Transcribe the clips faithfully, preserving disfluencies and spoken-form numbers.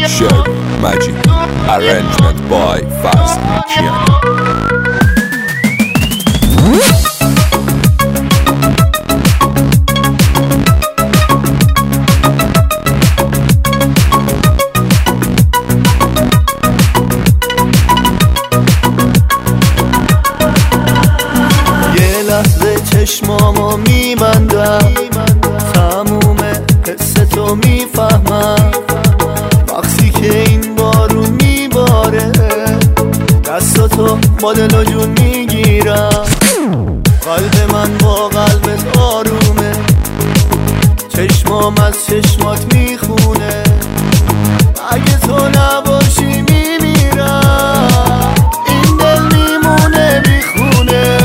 Sherry Magic. Arrangement by Fast Kiana. چشمامو میبندم تموم حس تو میفهمم وقتی که این بارون میباره دستاتو با دل و جون میگیرم قلب من با قلبت آرومه چشمام از چشمات میخونه اگه تو نباشی میمیرم این دل میمونه میخونه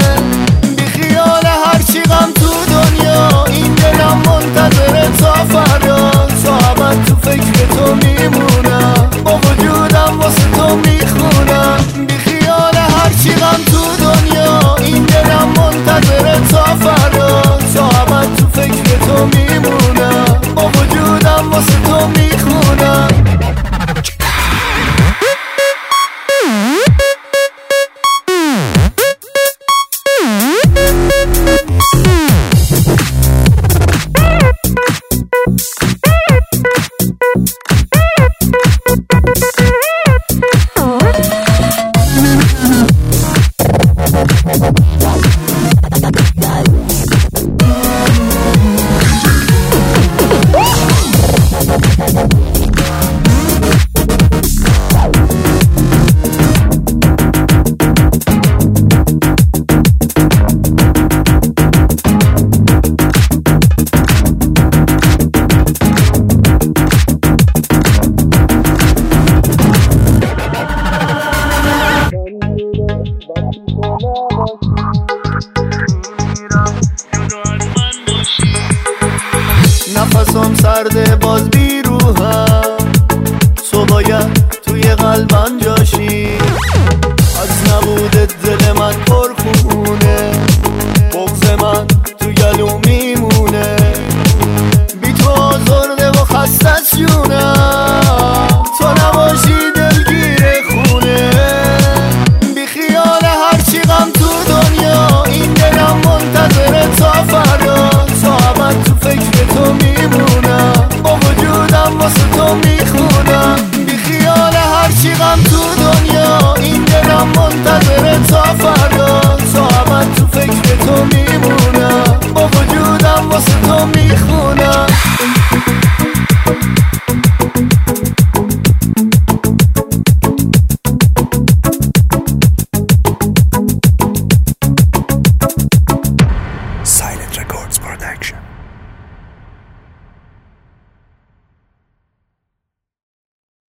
منتظر تا فردا صحبت تو فکر تو میمونم با وجودم واسه تو میخونم بی خیال هرچی غم تو دنیا این دلم منتظر تا فردا صحبت تو فکر تو میمونم با وجودم واسه تو میخونم نفسم سرده باز بیروهم تو باید توی قلبم جا